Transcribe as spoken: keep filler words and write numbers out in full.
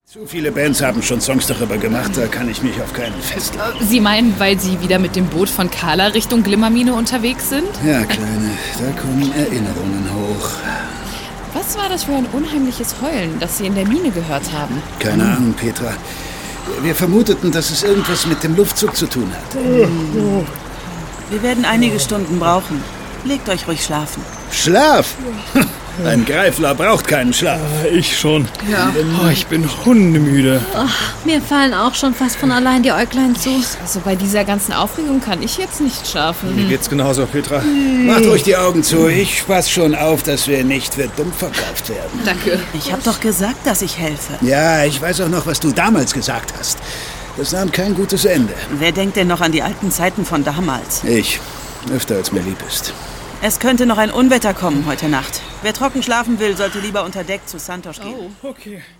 Zu viele Bands haben schon Songs darüber gemacht, da kann ich mich auf keinen festlegen. Sie meinen, weil Sie wieder mit dem Boot von Carla Richtung Glimmermine unterwegs sind? Ja, Kleine, da kommen Erinnerungen hoch. Was war das für ein unheimliches Heulen, das Sie in der Mine gehört haben? Keine hm. Ahnung, Petra. Wir vermuteten, dass es irgendwas mit dem Luftzug zu tun hat. Wir werden einige Stunden brauchen. Legt euch ruhig schlafen. Schlaf? Ein Greifler braucht keinen Schlaf. Ich schon. Ja. Oh, ich bin hundemüde. Oh, mir fallen auch schon fast von allein die Äuglein zu. Also bei dieser ganzen Aufregung kann ich jetzt nicht schlafen. Mir geht's genauso, Petra. Macht ruhig die Augen zu. Ich pass schon auf, dass wir nicht für dumm verkauft werden. Danke. Ich hab doch gesagt, dass ich helfe. Ja, ich weiß auch noch, was du damals gesagt hast. Das nahm kein gutes Ende. Wer denkt denn noch an die alten Zeiten von damals? Ich. Öfter als mir lieb ist. Es könnte noch ein Unwetter kommen heute Nacht. Wer trocken schlafen will, sollte lieber unter Deck zu Santos gehen. Oh, okay.